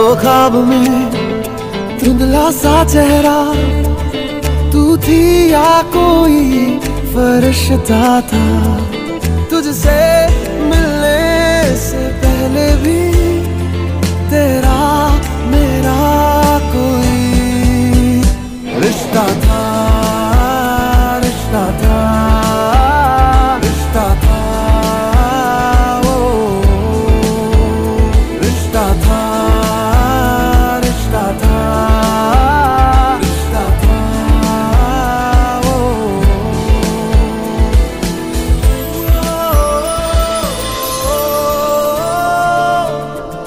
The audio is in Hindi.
ख्वाब में धुंधला सा चेहरा तू थी या कोई फरिश्ता था। तुझसे मिलने से पहले भी तेरा